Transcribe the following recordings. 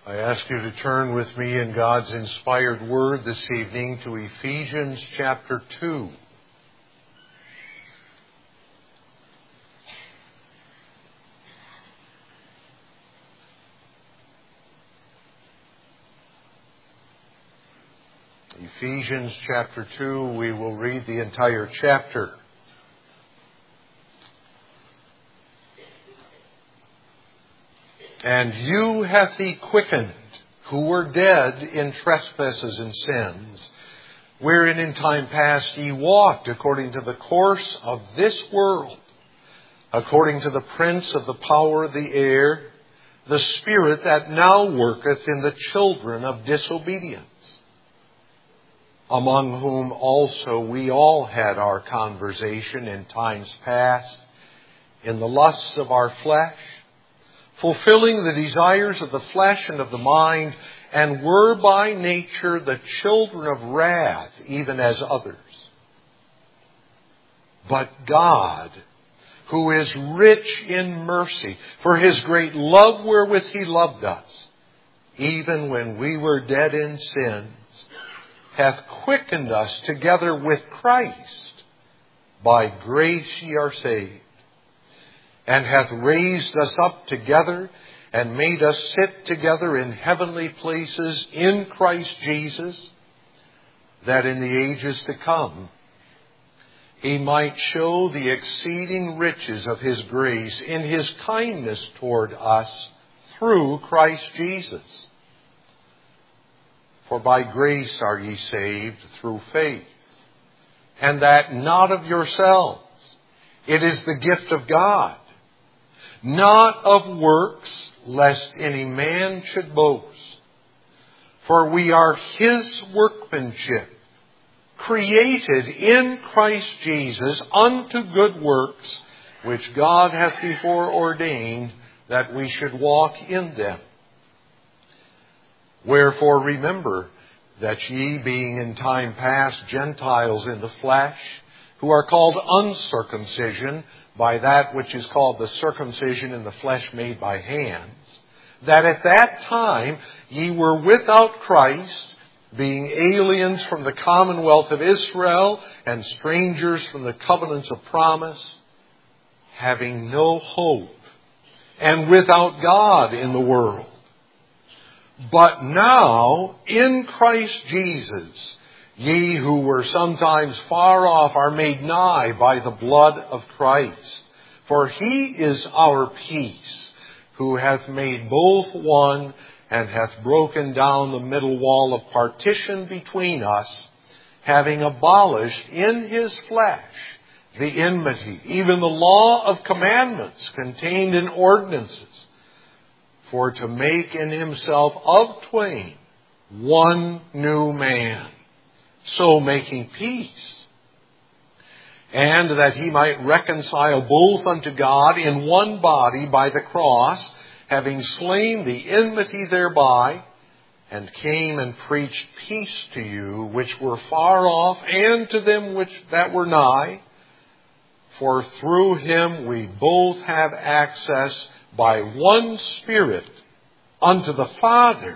I ask you to turn with me in God's inspired word this evening to Ephesians chapter 2. Ephesians chapter 2, we will read the entire chapter. And you hath he quickened, who were dead in trespasses and sins, wherein in time past ye walked according to the course of this world, according to the prince of the power of the air, the spirit that now worketh in the children of disobedience, among whom also we all had our conversation in times past, in the lusts of our flesh, fulfilling the desires of the flesh and of the mind, and were by nature the children of wrath, even as others. But God, who is rich in mercy, for his great love wherewith he loved us, even when we were dead in sins, hath quickened us together with Christ. By grace ye are saved, and hath raised us up together, and made us sit together in heavenly places in Christ Jesus, that in the ages to come he might show the exceeding riches of his grace in his kindness toward us through Christ Jesus. For by grace are ye saved through faith, and that not of yourselves. It is the gift of God, not of works, lest any man should boast. For we are his workmanship, created in Christ Jesus unto good works, which God hath before ordained that we should walk in them. Wherefore remember that ye, being in time past Gentiles in the flesh, who are called uncircumcision by that which is called the circumcision in the flesh made by hands, that at that time ye were without Christ, being aliens from the commonwealth of Israel and strangers from the covenants of promise, having no hope and without God in the world. But now in Christ Jesus, ye who were sometimes far off are made nigh by the blood of Christ. For he is our peace, who hath made both one, and hath broken down the middle wall of partition between us, having abolished in his flesh the enmity, even the law of commandments contained in ordinances, for to make in himself of twain one new man, so making peace, and that he might reconcile both unto God in one body by the cross, having slain the enmity thereby, and came and preached peace to you which were far off, and to them that were nigh. For through him we both have access by one Spirit unto the Father.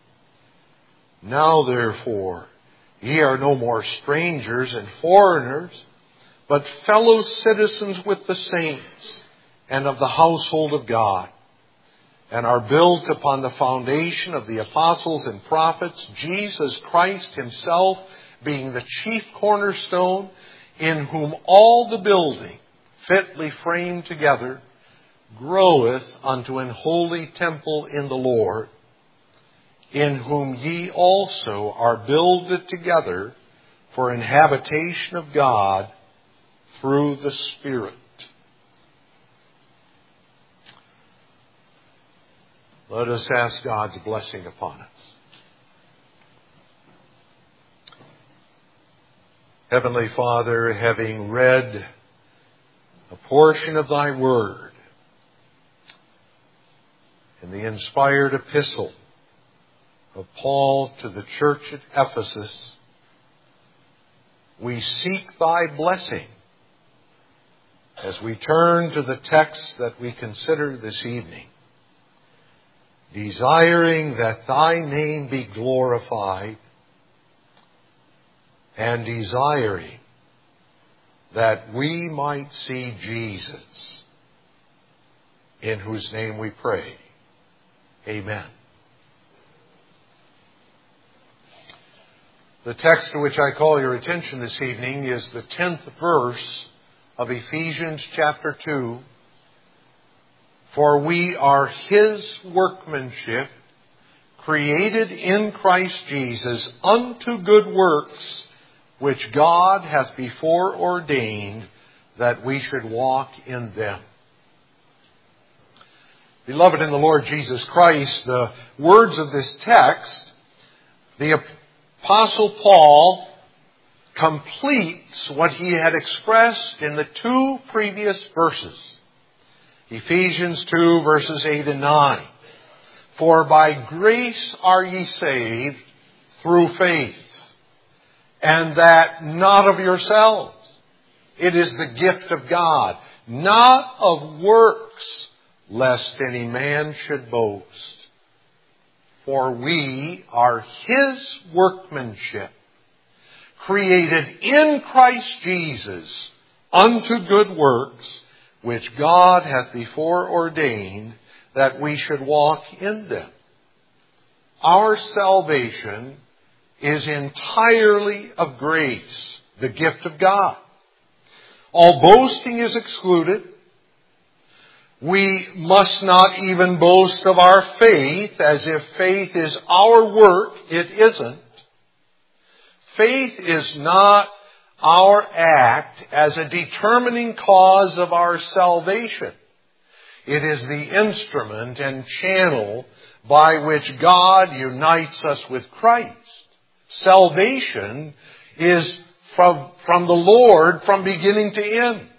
Now therefore, ye are no more strangers and foreigners, but fellow citizens with the saints and of the household of God, and are built upon the foundation of the apostles and prophets, Jesus Christ himself being the chief cornerstone, in whom all the building, fitly framed together, groweth unto an holy temple in the Lord, in whom ye also are builded together for an habitation of God through the Spirit. Let us ask God's blessing upon us. Heavenly Father, having read a portion of thy word in the inspired epistle of Paul to the church at Ephesus, we seek thy blessing as we turn to the text that we consider this evening. desiring that thy name be glorified, and desiring that we might see Jesus, in whose name we pray. Amen. The text to which I call your attention this evening is the 10th verse of Ephesians chapter 2. For we are His workmanship, created in Christ Jesus unto good works, which God hath before ordained that we should walk in them. Beloved in the Lord Jesus Christ, the words of this text, the Apostle Paul completes what he had expressed in the two previous verses. Ephesians 2, verses 8 and 9. For by grace are ye saved through faith, and that not of yourselves. It is the gift of God, not of works, lest any man should boast. For we are His workmanship, created in Christ Jesus unto good works, which God hath before ordained that we should walk in them. Our salvation is entirely of grace, the gift of God. All boasting is excluded. We must not even boast of our faith as if faith is our work. It isn't. Faith is not our act as a determining cause of our salvation. It is the instrument and channel by which God unites us with Christ. Salvation is from the Lord from beginning to end.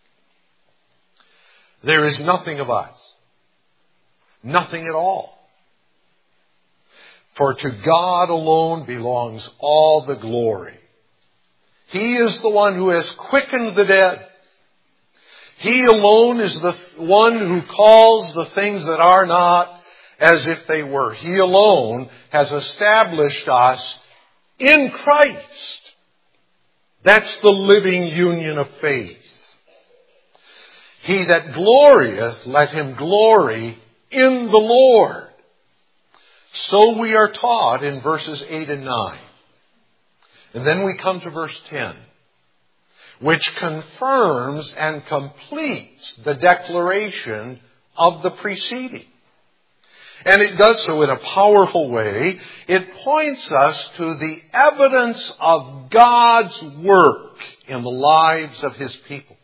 There is nothing of us. Nothing at all. For to God alone belongs all the glory. He is the one who has quickened the dead. He alone is the one who calls the things that are not as if they were. He alone has established us in Christ. That's the living union of faith. He that glorieth, let him glory in the Lord. So we are taught in verses 8 and 9. And then we come to verse 10, which confirms and completes the declaration of the preceding. And it does so in a powerful way. It points us to the evidence of God's work in the lives of His people.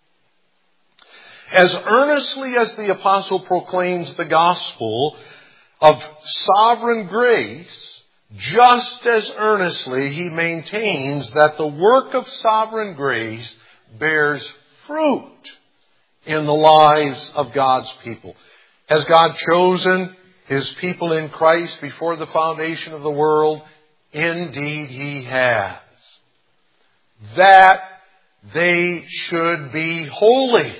As earnestly as the apostle proclaims the gospel of sovereign grace, just as earnestly he maintains that the work of sovereign grace bears fruit in the lives of God's people. Has God chosen His people in Christ before the foundation of the world? Indeed He has. That they should be holy.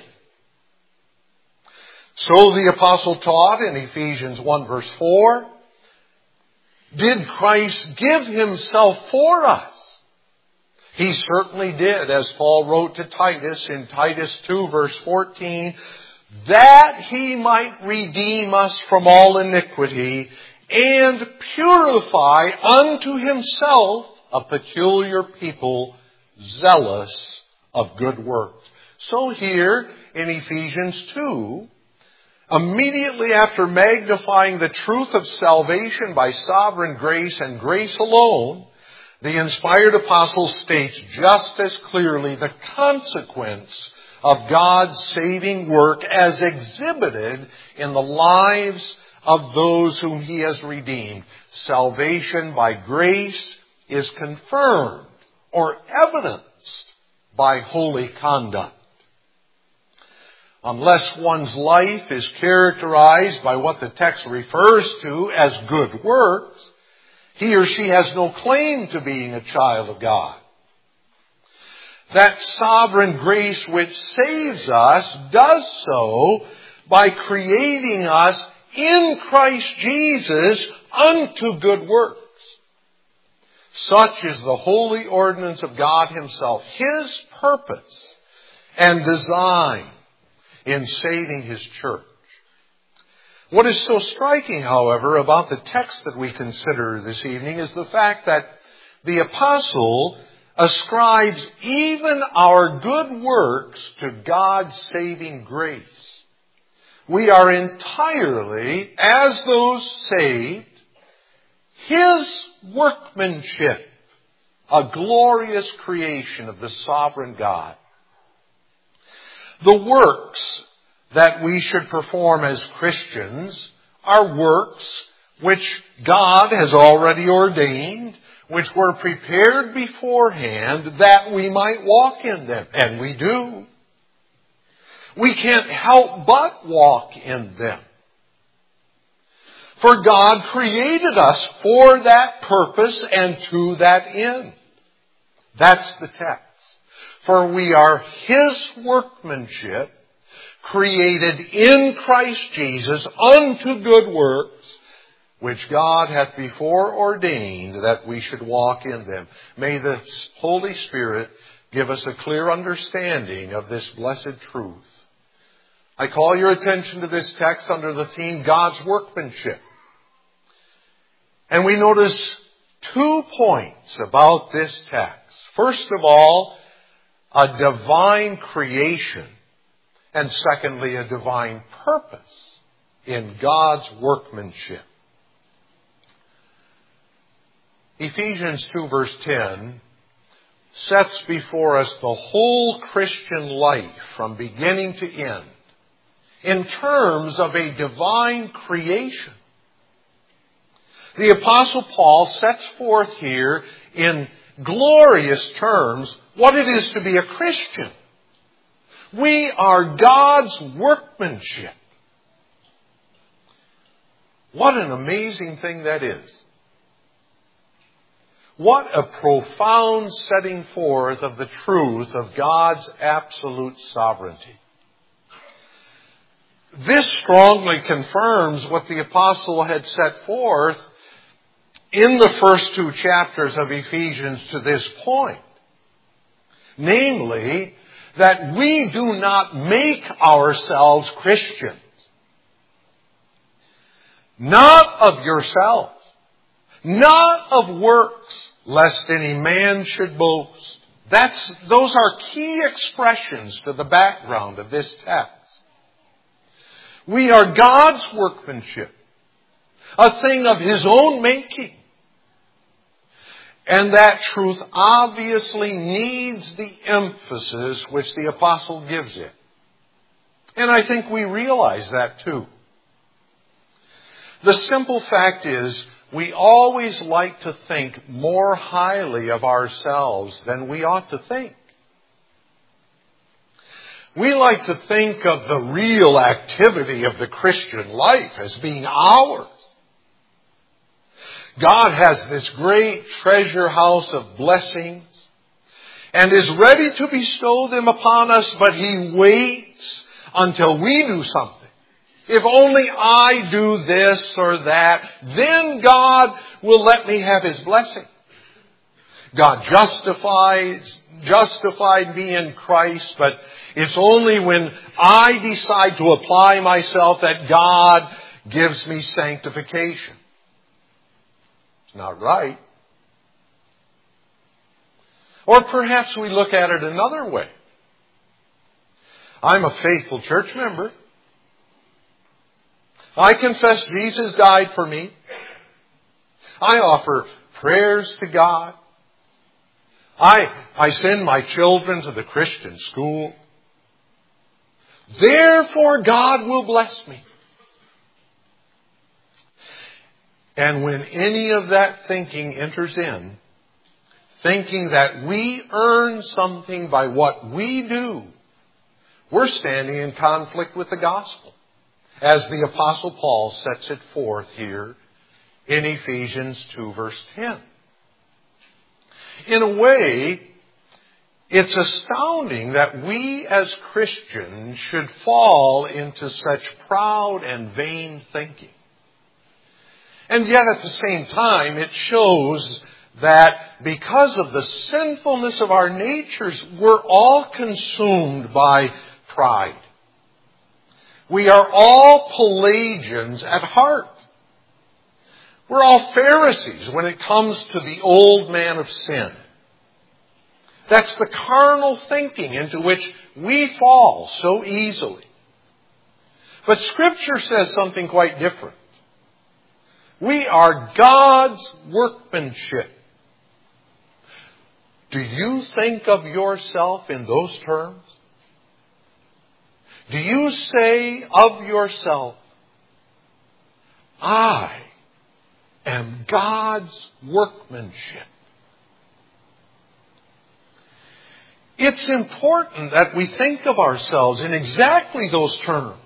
So the apostle taught in Ephesians 1 verse 4, did Christ give Himself for us? He certainly did, as Paul wrote to Titus in Titus 2 verse 14, that He might redeem us from all iniquity and purify unto Himself a peculiar people zealous of good works. So here in Ephesians 2, immediately after magnifying the truth of salvation by sovereign grace and grace alone, the inspired apostle states just as clearly the consequence of God's saving work as exhibited in the lives of those whom He has redeemed. Salvation by grace is confirmed or evidenced by holy conduct. Unless one's life is characterized by what the text refers to as good works, he or she has no claim to being a child of God. That sovereign grace which saves us does so by creating us in Christ Jesus unto good works. Such is the holy ordinance of God Himself, His purpose and design in saving His church. What is so striking, however, about the text that we consider this evening is the fact that the apostle ascribes even our good works to God's saving grace. We are entirely, as those saved, His workmanship, a glorious creation of the sovereign God. The works that we should perform as Christians are works which God has already ordained, which were prepared beforehand that we might walk in them. And we do. We can't help but walk in them. For God created us for that purpose and to that end. That's the text. For we are His workmanship, created in Christ Jesus unto good works, which God hath before ordained that we should walk in them. May the Holy Spirit give us a clear understanding of this blessed truth. I call your attention to this text under the theme God's workmanship. And we notice 2 points about this text. First of all, a divine creation. And secondly, a divine purpose in God's workmanship. Ephesians 2 verse 10 sets before us the whole Christian life from beginning to end in terms of a divine creation. The Apostle Paul sets forth here in glorious terms what it is to be a Christian. We are God's workmanship. What an amazing thing that is. What a profound setting forth of the truth of God's absolute sovereignty. This strongly confirms what the apostle had set forth in the first 2 chapters of Ephesians to this point. Namely, that we do not make ourselves Christians. Not of yourselves. Not of works, lest any man should boast. Those are key expressions to the background of this text. We are God's workmanship, a thing of His own making. And that truth obviously needs the emphasis which the apostle gives it. And I think we realize that too. The simple fact is, we always like to think more highly of ourselves than we ought to think. We like to think of the real activity of the Christian life as being ours. God has this great treasure house of blessings and is ready to bestow them upon us, but He waits until we do something. If only I do this or that, then God will let me have His blessing. God justified me in Christ, but it's only when I decide to apply myself that God gives me sanctification. It's not right. Or perhaps we look at it another way. I'm a faithful church member. I confess Jesus died for me. I offer prayers to God. I send my children to the Christian school. Therefore, God will bless me. And when any of that thinking enters in, thinking that we earn something by what we do, we're standing in conflict with the gospel, as the Apostle Paul sets it forth here in Ephesians 2 verse 10. In a way, It's astounding that we as Christians should fall into such proud and vain thinking. And yet at the same time, it shows that because of the sinfulness of our natures, we're all consumed by pride. We are all Pelagians at heart. We're all Pharisees when it comes to the old man of sin. That's the carnal thinking into which we fall so easily. But Scripture says something quite different. We are God's workmanship. Do you think of yourself in those terms? Do you say of yourself, I am God's workmanship? It's important that we think of ourselves in exactly those terms.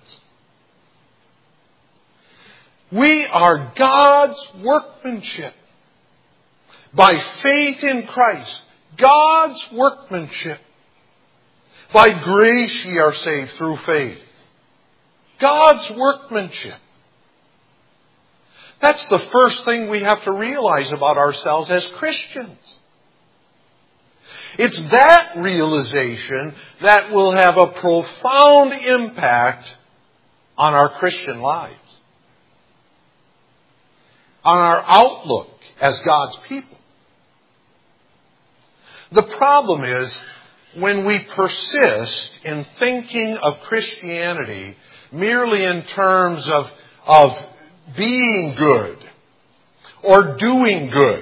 We are God's workmanship. By faith in Christ, God's workmanship. By grace ye are saved through faith. God's workmanship. That's the first thing we have to realize about ourselves as Christians. It's that realization that will have a profound impact on our Christian lives, on our outlook as God's people. The problem is when we persist in thinking of Christianity merely in terms of being good or doing good,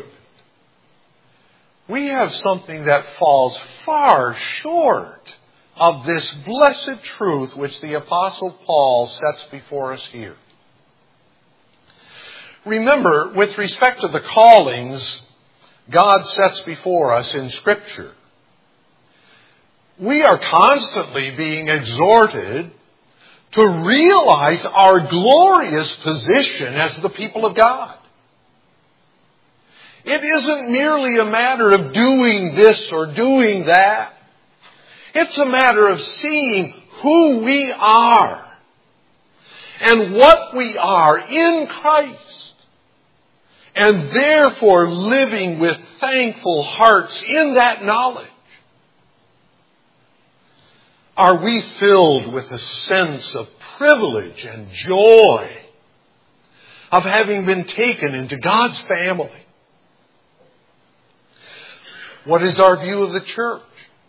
we have something that falls far short of this blessed truth which the Apostle Paul sets before us here. Remember, with respect to the callings God sets before us in Scripture, we are constantly being exhorted to realize our glorious position as the people of God. It isn't merely a matter of doing this or doing that. It's a matter of seeing who we are and what we are in Christ, and therefore living with thankful hearts in that knowledge. Are we filled with a sense of privilege and joy of having been taken into God's family? What is our view of the church?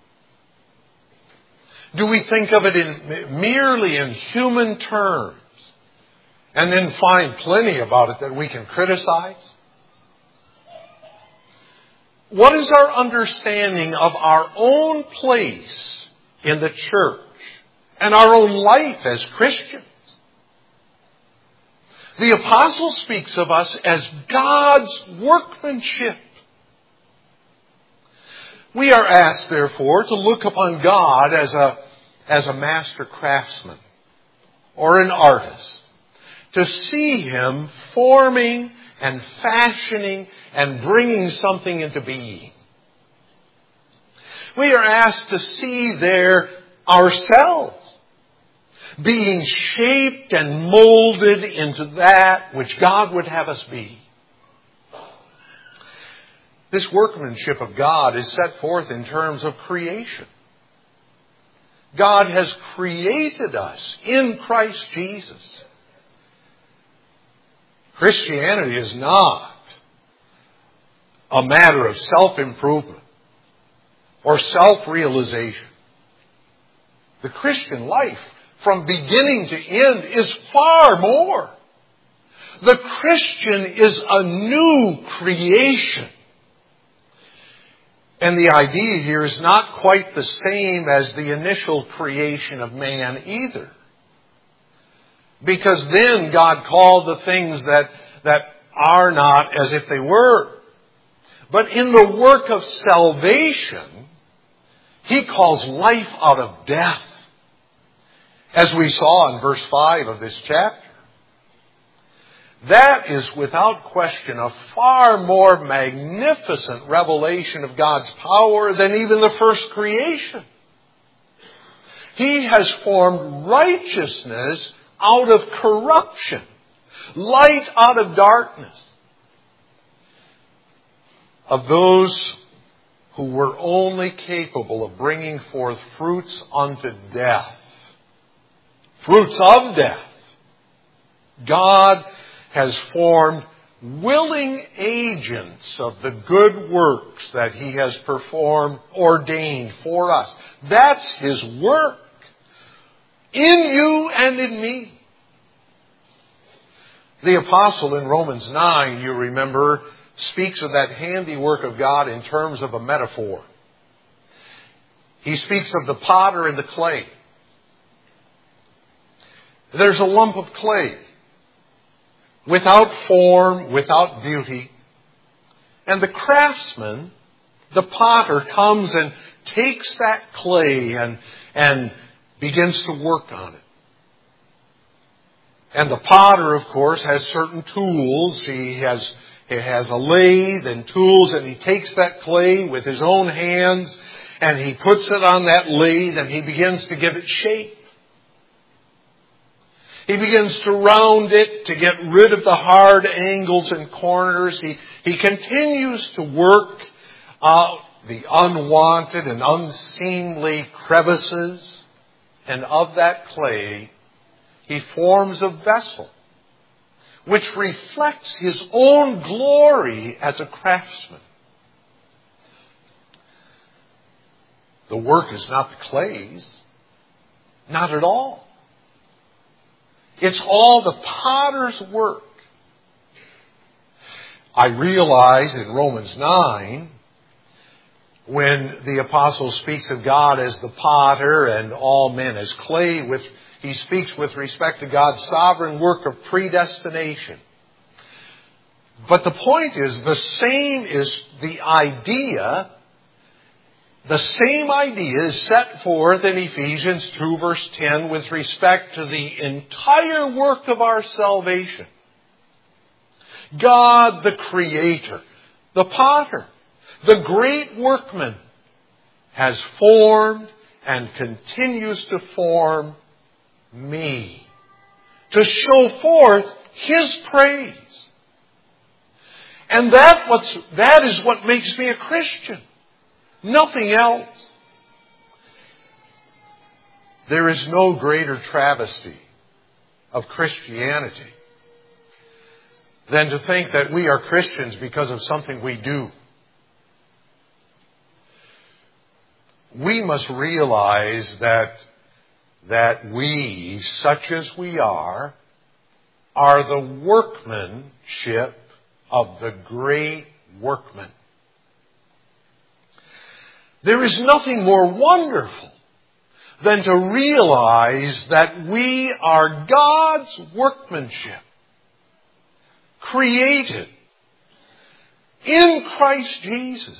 Do we think of it merely in human terms and then find plenty about it that we can criticize? What is our understanding of our own place in the church and our own life as Christians? The apostle speaks of us as God's workmanship. We are asked, therefore, to look upon God as a master craftsman or an artist, to see Him forming and fashioning and bringing something into being. We are asked to see there ourselves being shaped and molded into that which God would have us be. This workmanship of God is set forth in terms of creation. God has created us in Christ Jesus. Christianity is not a matter of self-improvement or self-realization. The Christian life, from beginning to end, is far more. The Christian is a new creation. And the idea here is not quite the same as the initial creation of man either. Because then God called the things that are not as if they were. But in the work of salvation, He calls life out of death, as we saw in verse 5 of this chapter. That is without question a far more magnificent revelation of God's power than even the first creation. He has formed righteousness out of corruption, light out of darkness, of those who were only capable of bringing forth fruits unto death. Fruits of death. God has formed willing agents of the good works that He has performed, ordained for us. That's His work. In you and in me. The apostle in Romans 9, you remember, speaks of that handiwork of God in terms of a metaphor. He speaks of the potter and the clay. There's a lump of clay, without form, without beauty. And the craftsman, the potter, comes and takes that clay and begins to work on it. And the potter, of course, has certain tools. He has a lathe and tools, and he takes that clay with his own hands and he puts it on that lathe and he begins to give it shape. He begins to round it to get rid of the hard angles and corners. He continues to work out the unwanted and unseemly crevices. And of that clay, he forms a vessel which reflects his own glory as a craftsman. The work is not the clay's. Not at all. It's all the potter's work. I realize in Romans 9, when the apostle speaks of God as the potter and all men as clay, he speaks with respect to God's sovereign work of predestination. But the point is, the same is the idea. The same idea is set forth in Ephesians 2 verse 10 with respect to the entire work of our salvation. God, the Creator, the potter, the great workman, has formed and continues to form me to show forth His praise. And that is what makes me a Christian. Nothing else. There is no greater travesty of Christianity than to think that we are Christians because of something we do. We must realize that we, such as we are the workmanship of the great workman. There is nothing more wonderful than to realize that we are God's workmanship, created in Christ Jesus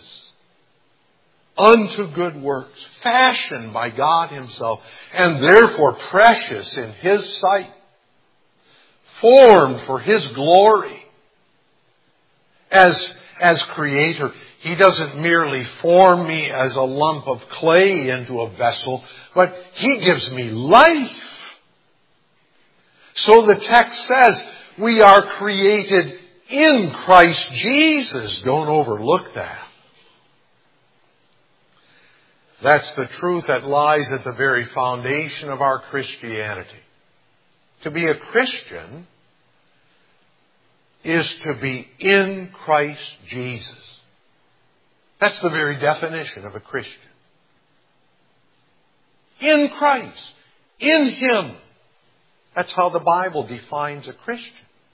unto good works, fashioned by God Himself, and therefore precious in His sight, formed for His glory. As Creator, He doesn't merely form me as a lump of clay into a vessel, but He gives me life. So the text says we are created in Christ Jesus. Don't overlook that. That's the truth that lies at the very foundation of our Christianity. To be a Christian is to be in Christ Jesus. That's the very definition of a Christian. In Christ. In Him. That's how the Bible defines a Christian.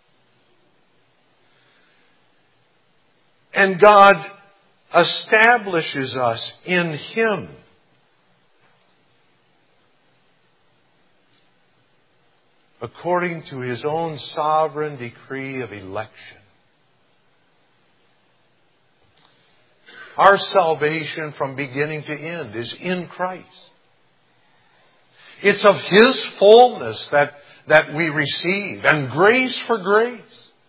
And God establishes us in Him. According to His own sovereign decree of election. Our salvation from beginning to end is in Christ. It's of His fullness that we receive, and grace for grace.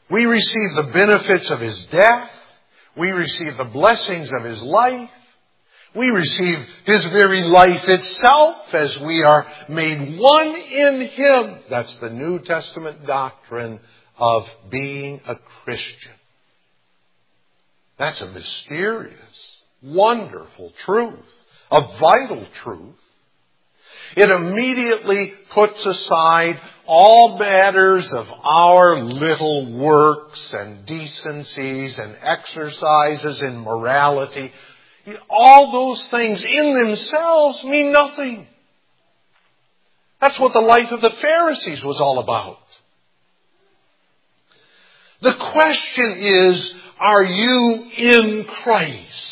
We receive the benefits of His death. We receive the blessings of His life. We receive His very life itself as we are made one in Him. That's the New Testament doctrine of being a Christian. That's a mysterious, wonderful truth, a vital truth. It immediately puts aside all matters of our little works and decencies and exercises in morality. All those things in themselves mean nothing. That's what the life of the Pharisees was all about. The question is, are you in Christ?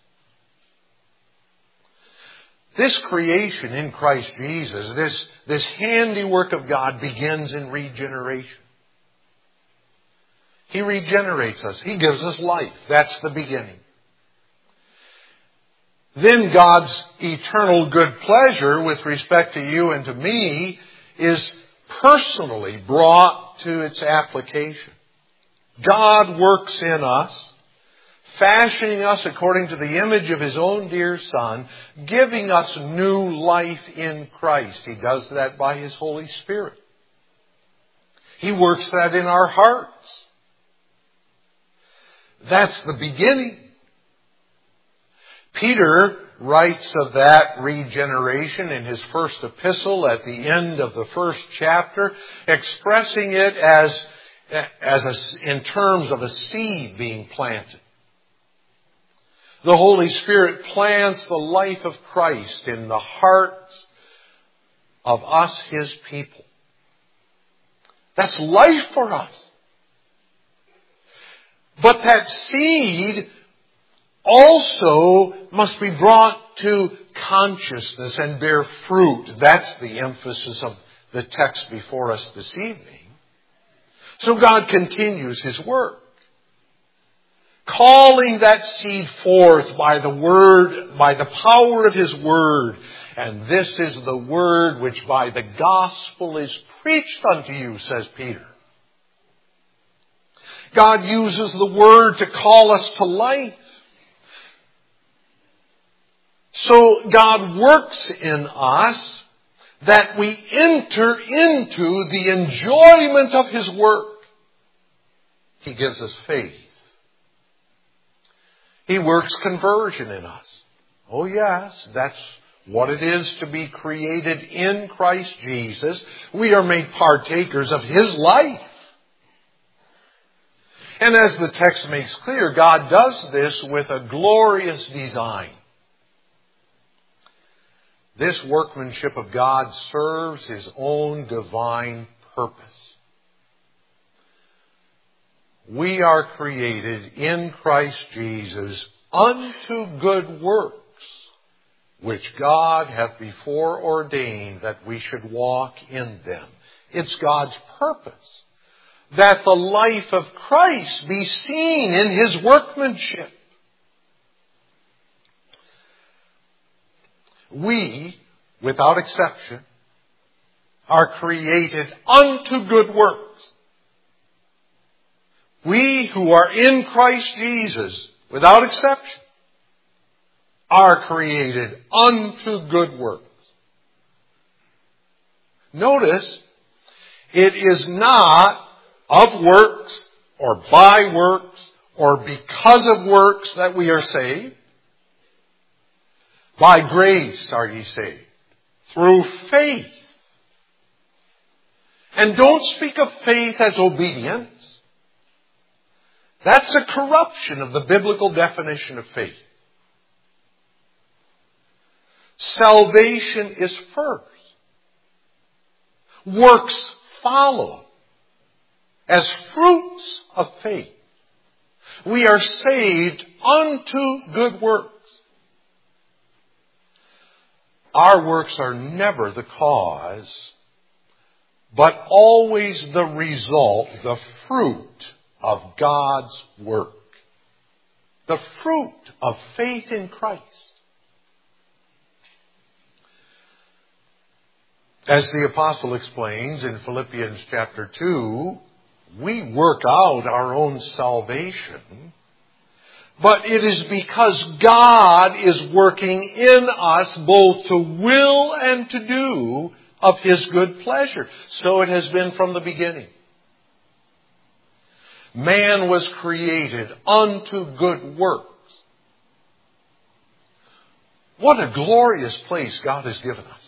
This creation in Christ Jesus, this handiwork of God begins in regeneration. He regenerates us. He gives us life. That's the beginning. Then God's eternal good pleasure with respect to you and to me is personally brought to its application. God works in us, fashioning us according to the image of His own dear Son, giving us new life in Christ. He does that by His Holy Spirit. He works that in our hearts. That's the beginning. Peter writes of that regeneration in his first epistle at the end of the first chapter, expressing it in terms of a seed being planted. The Holy Spirit plants the life of Christ in the hearts of us, His people. That's life for us. But that seed also must be brought to consciousness and bear fruit. That's the emphasis of the text before us this evening. So God continues His work, calling that seed forth by the Word, by the power of His Word. And this is the Word which by the gospel is preached unto you, says Peter. God uses the Word to call us to life. So God works in us that we enter into the enjoyment of His work. He gives us faith. He works conversion in us. Oh yes, that's what it is to be created in Christ Jesus. We are made partakers of His life. And as the text makes clear, God does this with a glorious design. This workmanship of God serves His own divine purpose. We are created in Christ Jesus unto good works, which God hath before ordained that we should walk in them. It's God's purpose that the life of Christ be seen in His workmanship. We, without exception, are created unto good works. We who are in Christ Jesus, without exception, are created unto good works. Notice, it is not of works or by works or because of works that we are saved. By grace are ye saved, through faith. And don't speak of faith as obedience. That's a corruption of the biblical definition of faith. Salvation is first. Works follow as fruits of faith. We are saved unto good works. Our works are never the cause, but always the result, the fruit of God's work. The fruit of faith in Christ. As the apostle explains in Philippians chapter 2, we work out our own salvation, but it is because God is working in us both to will and to do of His good pleasure. So it has been from the beginning. Man was created unto good works. What a glorious place God has given us.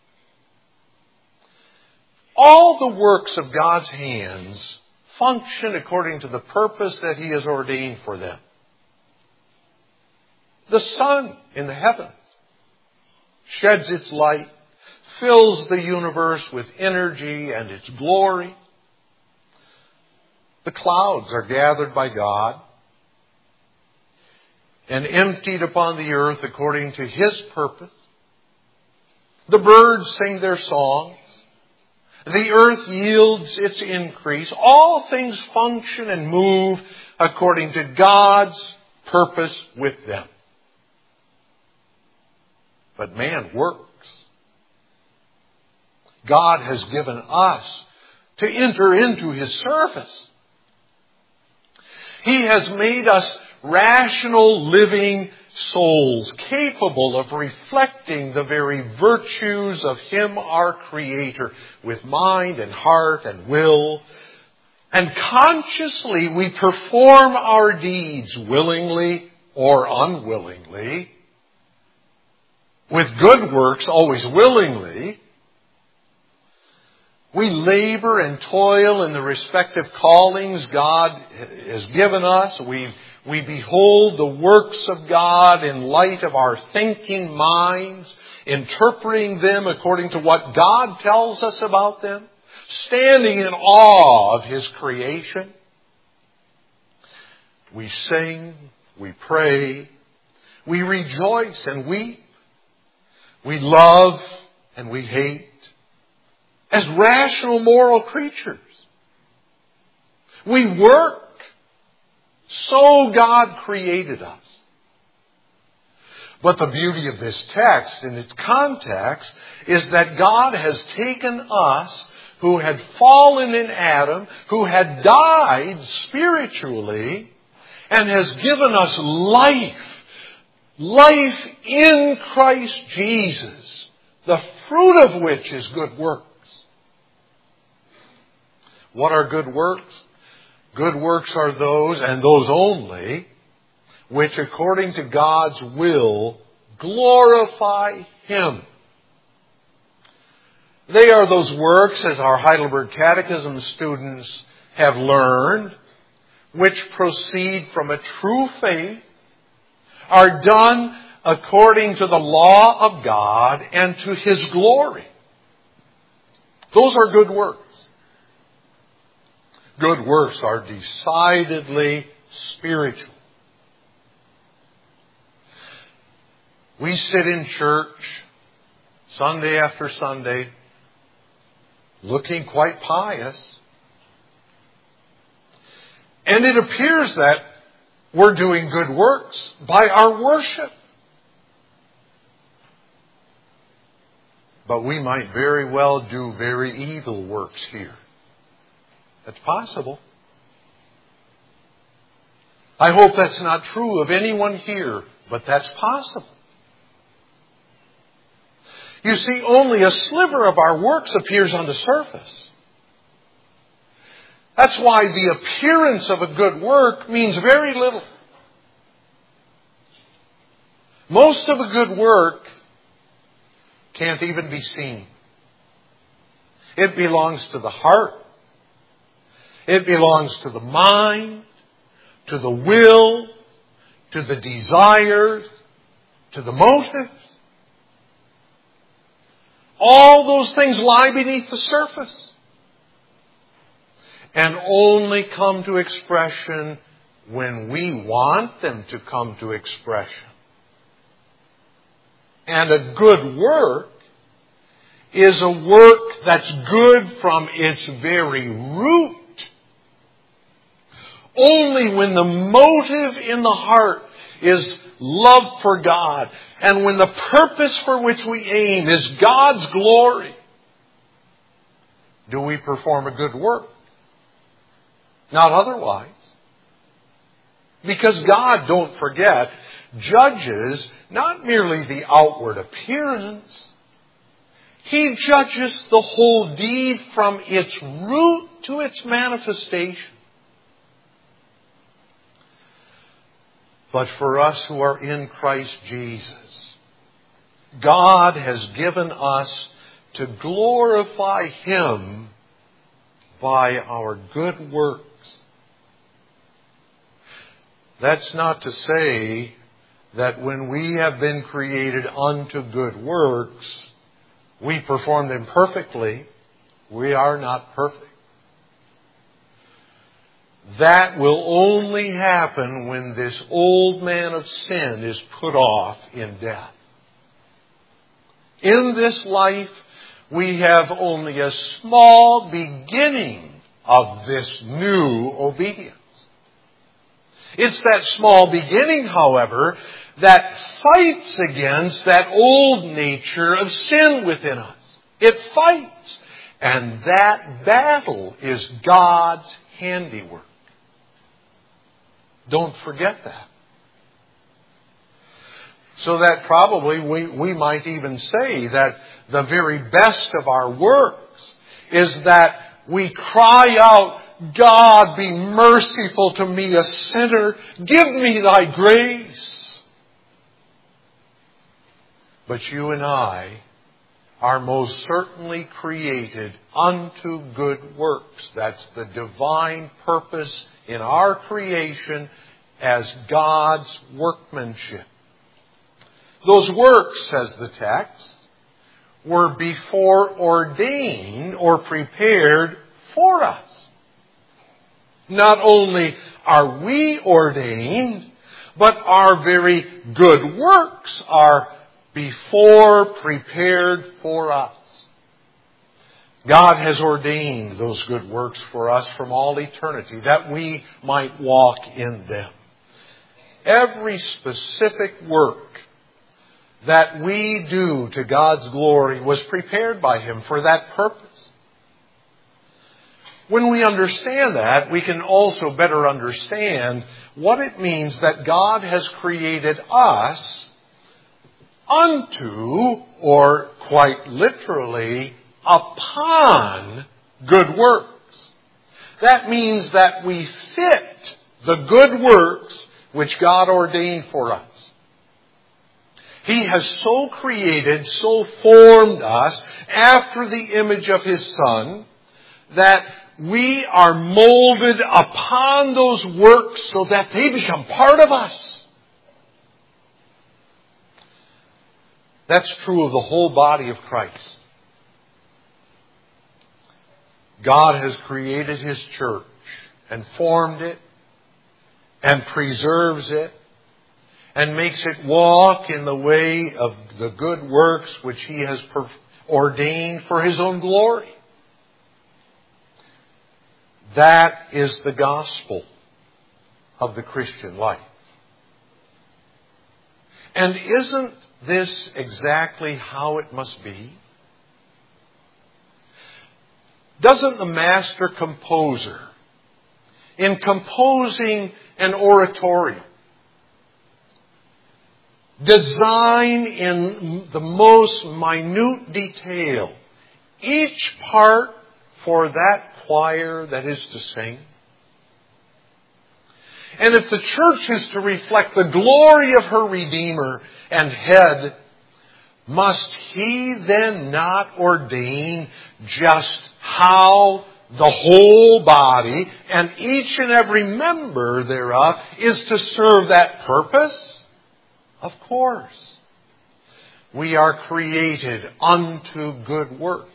All the works of God's hands function according to the purpose that He has ordained for them. The sun in the heavens sheds its light, fills the universe with energy and its glory. The clouds are gathered by God and emptied upon the earth according to His purpose. The birds sing their songs. The earth yields its increase. All things function and move according to God's purpose with them. But man works. God has given us to enter into His service. He has made us rational, living souls, capable of reflecting the very virtues of Him, our Creator, with mind and heart and will. And consciously we perform our deeds willingly or unwillingly. With good works, always willingly. We labor and toil in the respective callings God has given us. We behold the works of God in light of our thinking minds, interpreting them according to what God tells us about them, standing in awe of His creation. We sing, we pray, we rejoice and weep, we love and we hate. As rational moral creatures. We work. So God created us. But the beauty of this text in its context is that God has taken us who had fallen in Adam, who had died spiritually, and has given us life. Life in Christ Jesus, the fruit of which is good works. What are good works? Good works are those, and those only, which according to God's will glorify Him. They are those works, as our Heidelberg Catechism students have learned, which proceed from a true faith, are done according to the law of God and to His glory. Those are good works. Good works are decidedly spiritual. We sit in church Sunday after Sunday looking quite pious. And it appears that we're doing good works by our worship. But we might very well do very evil works here. That's possible. I hope that's not true of anyone here, but that's possible. You see, only a sliver of our works appears on the surface. That's why the appearance of a good work means very little. Most of a good work can't even be seen. It belongs to the heart. It belongs to the mind, to the will, to the desires, to the motives. All those things lie beneath the surface and only come to expression when we want them to come to expression. And a good work is a work that's good from its very root. Only when the motive in the heart is love for God, and when the purpose for which we aim is God's glory, do we perform a good work. not otherwise. Because God, don't forget, judges not merely the outward appearance. He judges the whole deed from its root to its manifestation. But for us who are in Christ Jesus, God has given us to glorify Him by our good works. That's not to say that when we have been created unto good works, we perform them perfectly. We are not perfect. That will only happen when this old man of sin is put off in death. In this life, we have only a small beginning of this new obedience. It's that small beginning, however, that fights against that old nature of sin within us. It fights. And that battle is God's handiwork. Don't forget that. So that probably we might even say that the very best of our works is that we cry out, God, be merciful to me, a sinner. Give me thy grace. But you and I are most certainly created unto good works. That's the divine purpose in our creation as God's workmanship. Those works, says the text, were before ordained or prepared for us. Not only are we ordained, but our very good works are before prepared for us. God has ordained those good works for us from all eternity, that we might walk in them. Every specific work that we do to God's glory was prepared by Him for that purpose. When we understand that, we can also better understand what it means that God has created us unto, or quite literally, upon good works. That means that we fit the good works which God ordained for us. He has so created, so formed us after the image of His Son that we are molded upon those works so that they become part of us. That's true of the whole body of Christ. God has created His church and formed it and preserves it and makes it walk in the way of the good works which He has ordained for His own glory. That is the gospel of the Christian life. And isn't this exactly how it must be? Doesn't the master composer, in composing an oratorio, design in the most minute detail each part for that choir that is to sing? And if the church is to reflect the glory of her Redeemer and Head, must He then not ordain just how the whole body and each and every member thereof is to serve that purpose? Of course. We are created unto good works.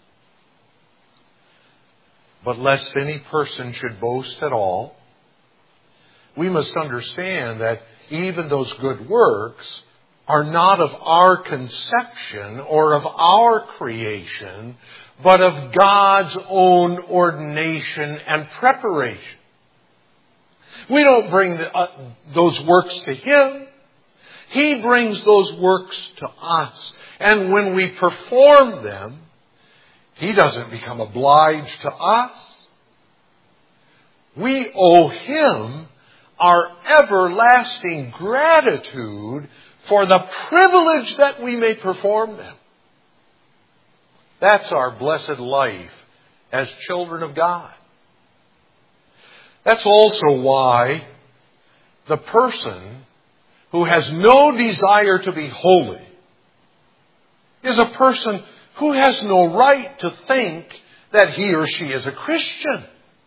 But lest any person should boast at all, we must understand that even those good works are not of our conception or of our creation, but of God's own ordination and preparation. We don't bring those works to Him. He brings those works to us. And when we perform them, He doesn't become obliged to us. We owe Him our everlasting gratitude for the privilege that we may perform them. That's our blessed life as children of God. That's also why the person who has no desire to be holy is a person who has no right to think that he or she is a Christian.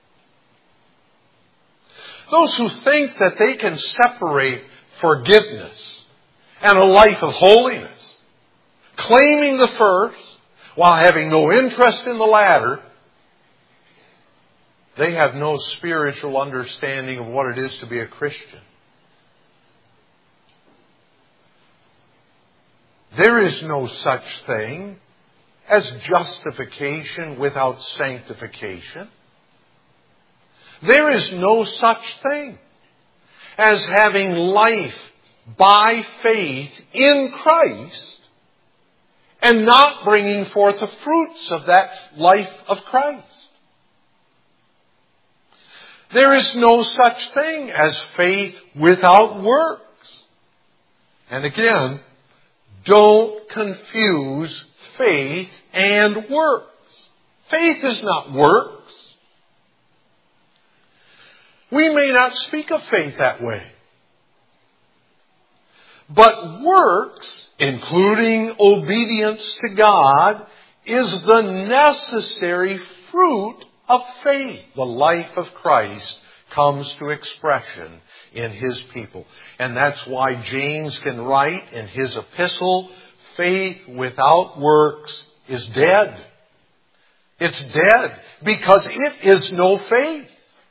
Those who think that they can separate forgiveness and a life of holiness, claiming the first while having no interest in the latter, they have no spiritual understanding of what it is to be a Christian. There is no such thing as justification without sanctification. There is no such thing as having life by faith in Christ and not bringing forth the fruits of that life of Christ. There is no such thing as faith without works. And again, don't confuse faith and works. Faith is not works. We may not speak of faith that way. But works, including obedience to God, is the necessary fruit of faith. The life of Christ comes to expression in His people. And that's why James can write in his epistle, faith without works is dead. It's dead because it is no faith.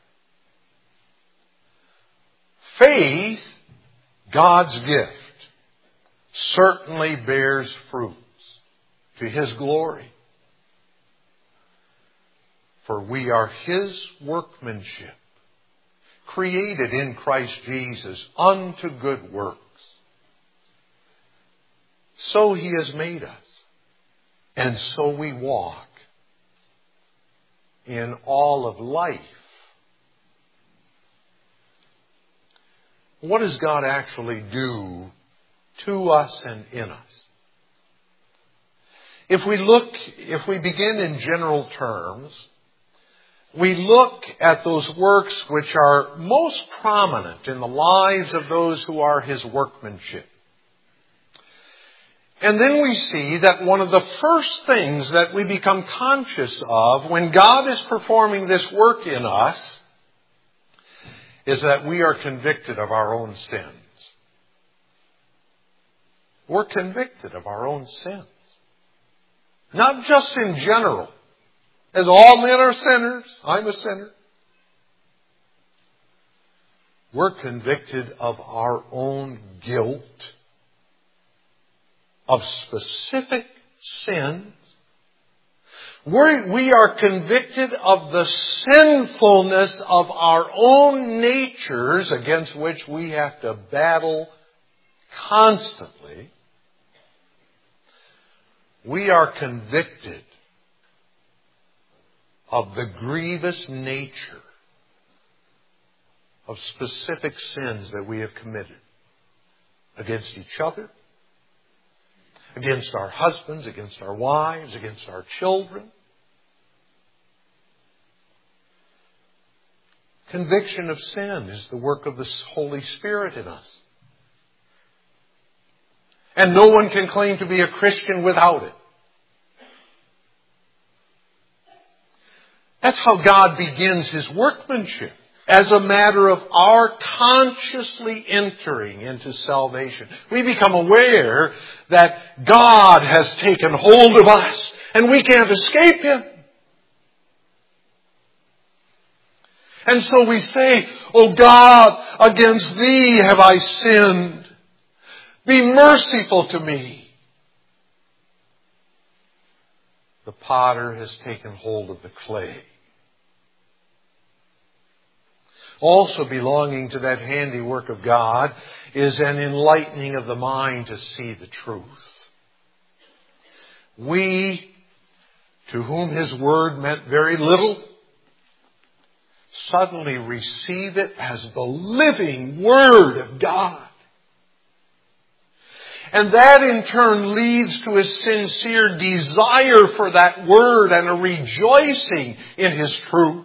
Faith, God's gift, certainly bears fruits to His glory. For we are His workmanship, created in Christ Jesus unto good works. So He has made us, and so we walk in all of life. What does God actually do to us and in us? If we begin in general terms, we look at those works which are most prominent in the lives of those who are His workmanship. And then we see that one of the first things that we become conscious of when God is performing this work in us is that we are convicted of our own sins. We're convicted of our own sins. Not just in general. As all men are sinners, I'm a sinner. We're convicted of our own guilt, of specific sins. We are convicted of the sinfulness of our own natures against which we have to battle constantly. We are convicted of the grievous nature of specific sins that we have committed against each other, against our husbands, against our wives, against our children. Conviction of sin is the work of the Holy Spirit in us. And no one can claim to be a Christian without it. That's how God begins His workmanship, as a matter of our consciously entering into salvation. We become aware that God has taken hold of us and we can't escape Him. And so we say, "O God, against Thee have I sinned. Be merciful to me." The potter has taken hold of the clay. Also belonging to that handiwork of God is an enlightening of the mind to see the truth. We, to whom His Word meant very little, suddenly receive it as the living Word of God. And that in turn leads to a sincere desire for that Word and a rejoicing in His truth.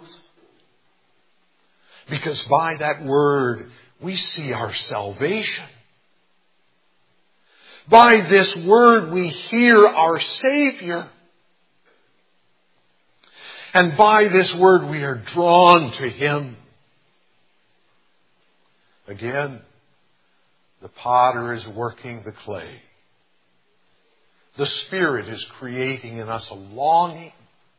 Because by that Word we see our salvation. By this Word we hear our Savior. And by this Word we are drawn to Him. Again, the potter is working the clay. The Spirit is creating in us a longing.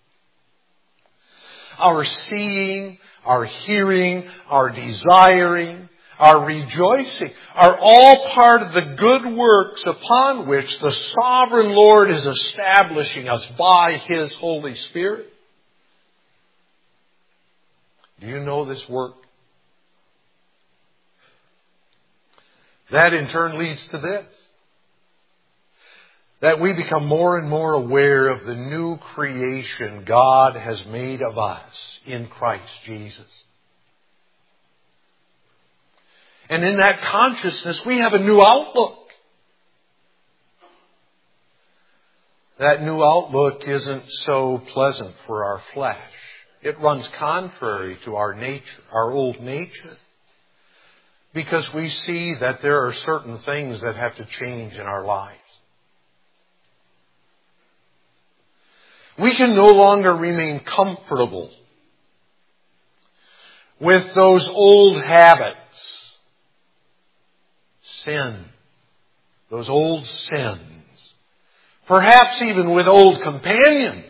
Our seeing, our hearing, our desiring, our rejoicing are all part of the good works upon which the sovereign Lord is establishing us by His Holy Spirit. Do you know this work? That in turn leads to this. That we become more and more aware of the new creation God has made of us in Christ Jesus. And in that consciousness, we have a new outlook. That new outlook isn't so pleasant for our flesh. It runs contrary to our nature, our old nature. Because we see that there are certain things that have to change in our lives. We can no longer remain comfortable with those old habits. Sin. Those old sins. Perhaps even with old companions.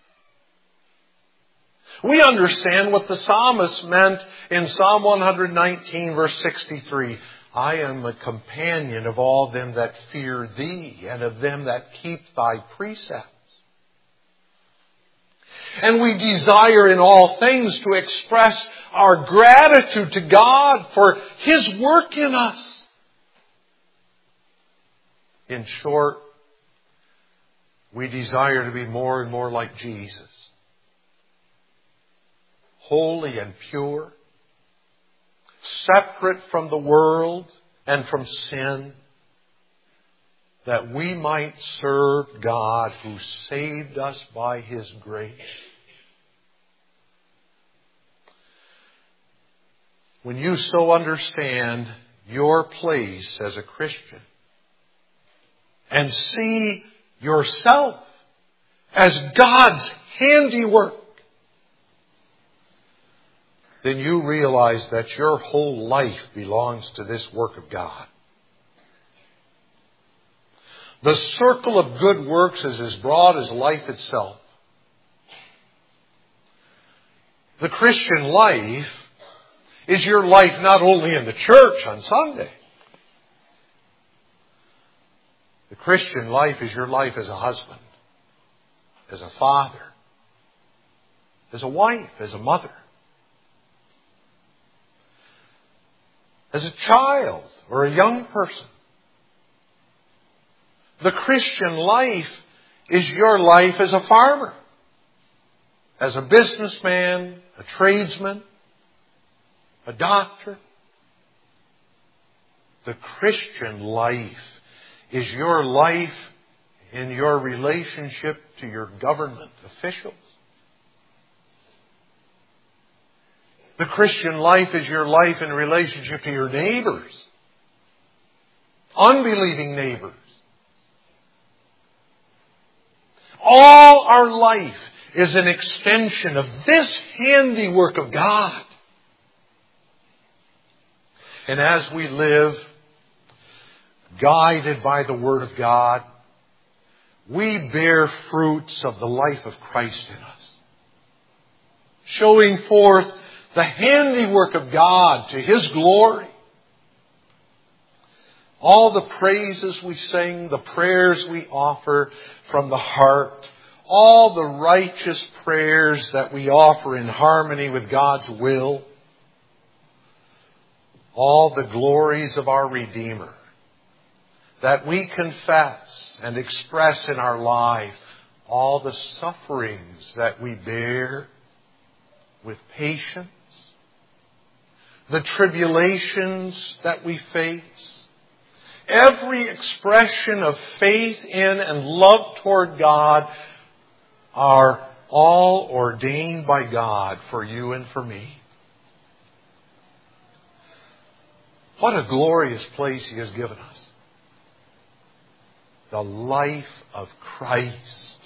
We understand what the psalmist meant in Psalm 119 verse 63. I am a companion of all them that fear Thee, and of them that keep Thy precepts. And we desire in all things to express our gratitude to God for His work in us. In short, we desire to be more and more like Jesus. Holy and pure, separate from the world and from sin, that we might serve God who saved us by His grace. When you so understand your place as a Christian and see yourself as God's handiwork, then you realize that your whole life belongs to this work of God. The circle of good works is as broad as life itself. The Christian life is your life not only in the church on Sunday. The Christian life is your life as a husband, as a father, as a wife, as a mother, as a child or a young person. The Christian life is your life as a farmer, as a businessman, a tradesman, a doctor. The Christian life is your life in your relationship to your government officials. The Christian life is your life in relationship to your neighbors, unbelieving neighbors. All our life is an extension of this handiwork of God. And as we live guided by the Word of God, we bear fruits of the life of Christ in us, showing forth the handiwork of God to His glory. All the praises we sing, the prayers we offer from the heart, all the righteous prayers that we offer in harmony with God's will, all the glories of our Redeemer that we confess and express in our life, all the sufferings that we bear with patience the tribulations that we face, every expression of faith in and love toward God are all ordained by God for you and for me. What a glorious place He has given us. The life of Christ.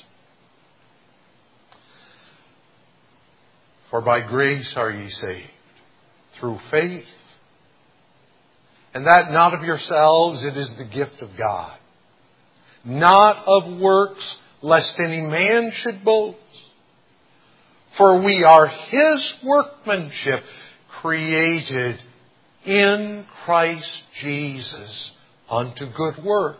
For by grace are ye saved, through faith. And that not of yourselves, it is the gift of God. Not of works, lest any man should boast. For we are His workmanship, created in Christ Jesus unto good works,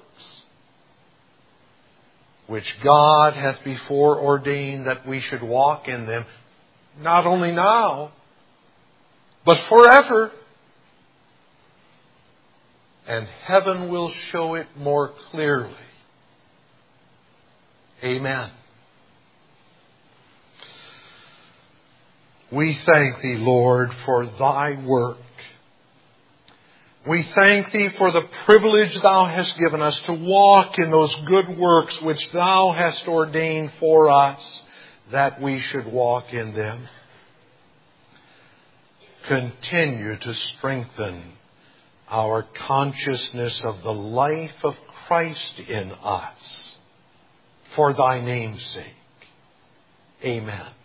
which God hath before ordained that we should walk in them, not only now, but forever. And heaven will show it more clearly. Amen. We thank Thee, Lord, for Thy work. We thank Thee for the privilege Thou hast given us to walk in those good works which Thou hast ordained for us, that we should walk in them. Continue to strengthen our consciousness of the life of Christ in us, for Thy name's sake. Amen.